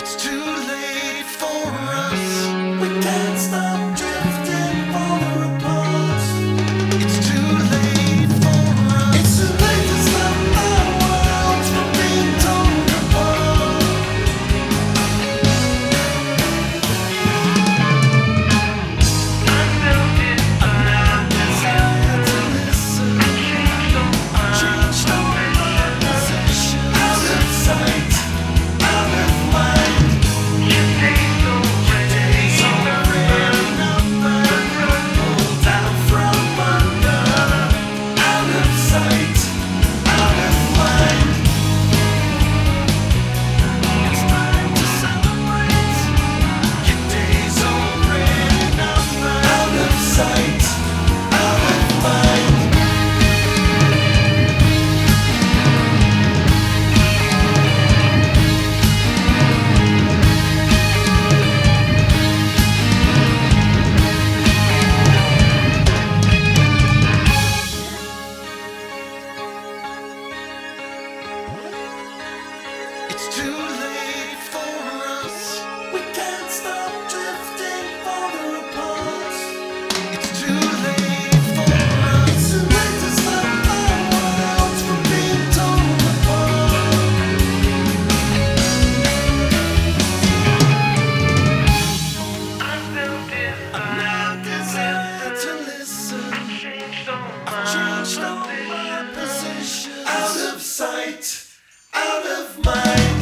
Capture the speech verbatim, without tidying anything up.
It's too late for us. We can't stop drifting farther apart. It's too late for us. It's too late to stop our worlds from being torn apart. I felt it, I desire to listen. Changed all my position. Out of sight, out of mind. Your days already numbered. Pulled out from under. Out of sight, out of mind. It's time to celebrate. Your days already numbered. Out of sight, out of mind. It's too late for us. We can't stop drifting farther apart. It's too late for us. It's too late to stop our worlds from being torn apart. I felt it. I desire to listen. I've changed all my positions. Out of sight, out of mind.